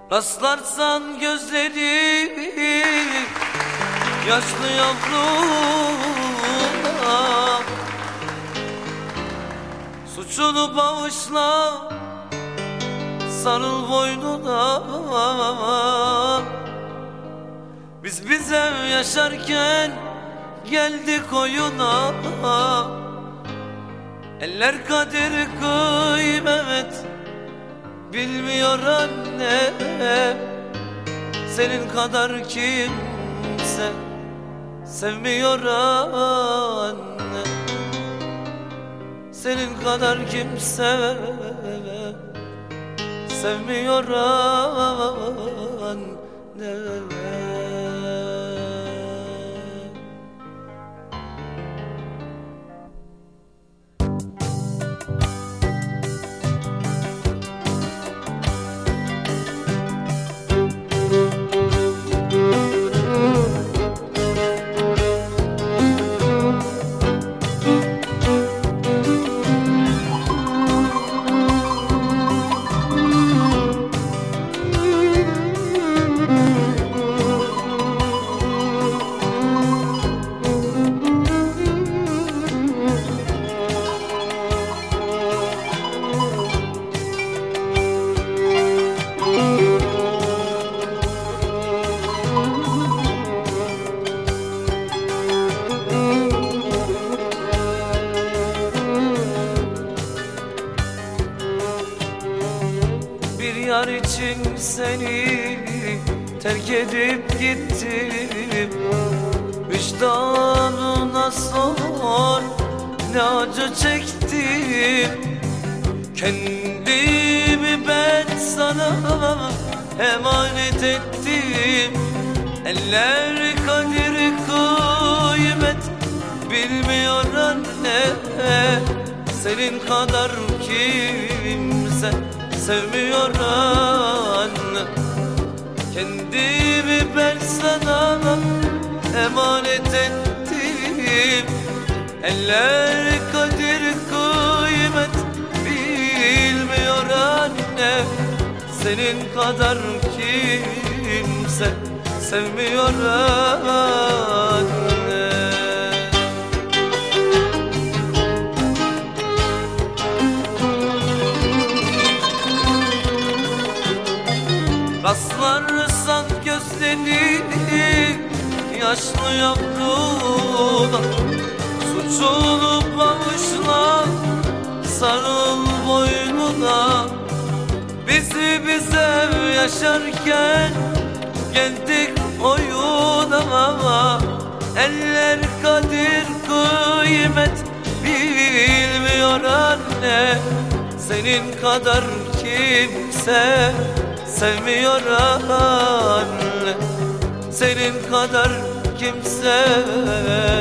Rastlarsan gözleri yaşlı yavruna, suçunu bağışla, sarıl boynuna. Biz bize yaşarken geldik oyuna. Eller kadir kıymet bilmiyor anne. Senin kadar kimse sevmiyor anne. Senin kadar kimse sevmiyor anne. Bir yar için seni terk edip gittim. Vicdanına sor, ne acı çektim. Kendimi ben sana emanet ettim. Eller kadir kıymet bilmiyor anne. Senin kadar kimse sevmiyor anne. Kendimi ben sana emanet ettim. Eller kadir kıymet bilmiyor anne. Senin kadar kimse sevmiyor anne. Rastlarsan gözlerini yaşlı yavruna, suçunu bağışla, sarıl boynuna. Bizi bize yaşarken geldik oyuna. Eller kadir kıymet bilmiyor anne. Senin kadar kimse sevmiyor anne. Senin kadar kimse